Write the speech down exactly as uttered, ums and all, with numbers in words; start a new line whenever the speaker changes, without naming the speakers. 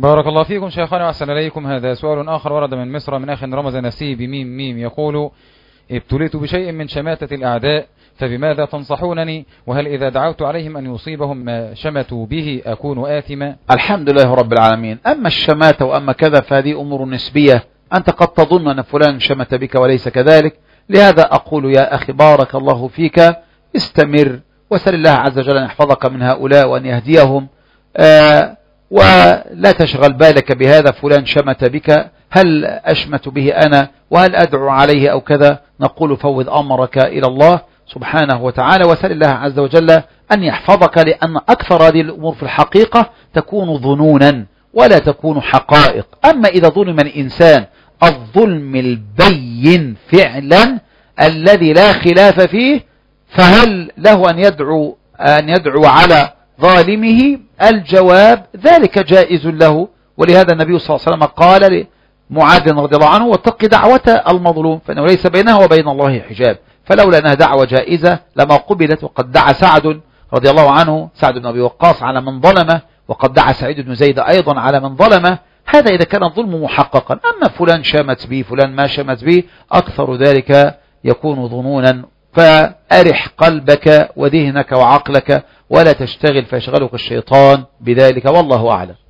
بارك الله فيكم شيخنا وأحسن إليكم. هذا سؤال آخر ورد من مصر من أخ رمز نسي بميم ميم يقول: ابتليت بشيء من شماتة الأعداء فبماذا تنصحونني؟ وهل إذا دعوت عليهم أن يصيبهم ما شمتوا به أكون آثما؟
الحمد لله رب العالمين. أما الشماتة وأما كذا فهذه أمور نسبية، أنت قد تظن أن فلان شمت بك وليس كذلك. لهذا أقول يا أخي بارك الله فيك، استمر وسل الله عز وجل أن يحفظك من هؤلاء وأن يهديهم، آه ولا تشغل بالك بهذا فلان شمت بك، هل أشمت به أنا وهل أدعو عليه أو كذا؟ نقول فوض أمرك إلى الله سبحانه وتعالى وسل الله عز وجل أن يحفظك، لأن أكثر هذه الأمور في الحقيقة تكون ظنونا ولا تكون حقائق. أما إذا ظلم الإنسان الظلم البين فعلا الذي لا خلاف فيه، فهل له أن يدعو أن يدعو على ظالمه؟ الجواب ذلك جائز له. ولهذا النبي صلى الله عليه وسلم قال لمعاذ رضي الله عنه: واتق دعوة المظلوم فإنه ليس بينها وبين الله حجاب. فلولا أنها دعوة جائزة لما قبلت. وقد دعا سعد رضي الله عنه، سعد بن أبي وقاص، على من ظلمه، وقد دعا سعيد بن زيد أيضا على من ظلمه. هذا إذا كان الظلم محققا. أما فلان شمت به فلان ما شمت به، أكثر ذلك يكون ظنونا. فأرح قلبك وذهنك وعقلك ولا تشتغل فيشغلك الشيطان بذلك، والله أعلم.